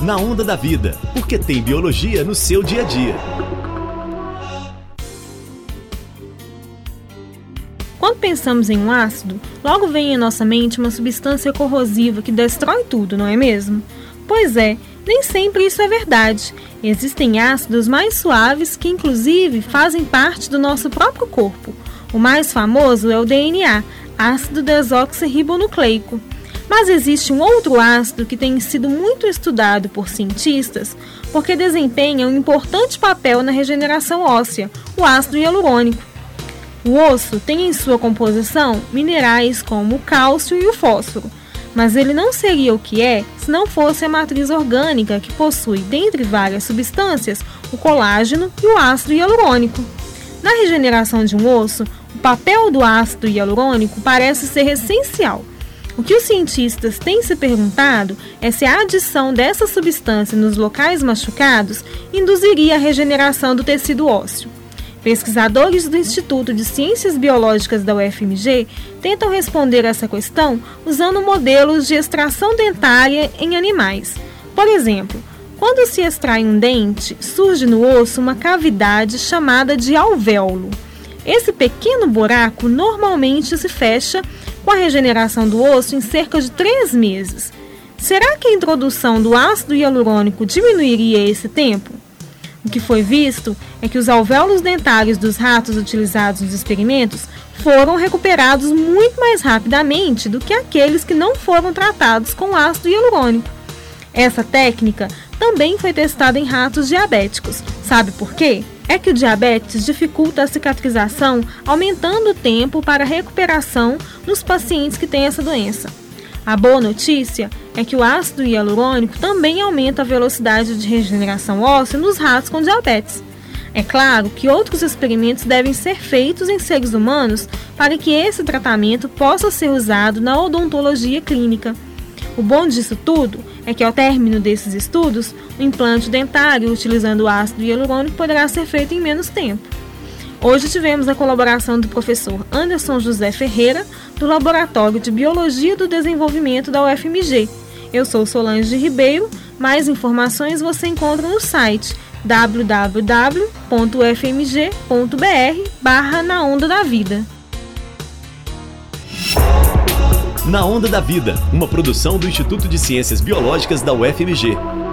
Na Onda da Vida, porque tem biologia no seu dia a dia. Quando pensamos em um ácido, logo vem em nossa mente uma substância corrosiva que destrói tudo, não é mesmo? Pois é, nem sempre isso é verdade. Existem ácidos mais suaves que inclusive fazem parte do nosso próprio corpo. O mais famoso é o DNA, ácido desoxirribonucleico. Mas existe um outro ácido que tem sido muito estudado por cientistas porque desempenha um importante papel na regeneração óssea, o ácido hialurônico. O osso tem em sua composição minerais como o cálcio e o fósforo, mas ele não seria o que é se não fosse a matriz orgânica que possui, dentre várias substâncias, o colágeno e o ácido hialurônico. Na regeneração de um osso, o papel do ácido hialurônico parece ser essencial. O que os cientistas têm se perguntado é se a adição dessa substância nos locais machucados induziria a regeneração do tecido ósseo. Pesquisadores do Instituto de Ciências Biológicas da UFMG tentam responder essa questão usando modelos de extração dentária em animais. Por exemplo, quando se extrai um dente, surge no osso uma cavidade chamada de alvéolo. Esse pequeno buraco normalmente se fecha com a regeneração do osso em cerca de 3 meses. Será que a introdução do ácido hialurônico diminuiria esse tempo? O que foi visto é que os alvéolos dentários dos ratos utilizados nos experimentos foram recuperados muito mais rapidamente do que aqueles que não foram tratados com ácido hialurônico. Essa técnica também foi testada em ratos diabéticos. Sabe por quê? É que o diabetes dificulta a cicatrização, aumentando o tempo para a recuperação nos pacientes que têm essa doença. A boa notícia é que o ácido hialurônico também aumenta a velocidade de regeneração óssea nos ratos com diabetes. É claro que outros experimentos devem ser feitos em seres humanos para que esse tratamento possa ser usado na odontologia clínica. O bom disso tudo é que ao término desses estudos, o implante dentário utilizando o ácido hialurônico poderá ser feito em menos tempo. Hoje tivemos a colaboração do professor Anderson José Ferreira, do Laboratório de Biologia do Desenvolvimento da UFMG. Eu sou Solange Ribeiro. Mais informações você encontra no site www.ufmg.br/Na Onda da Vida. Na Onda da Vida, uma produção do Instituto de Ciências Biológicas da UFMG.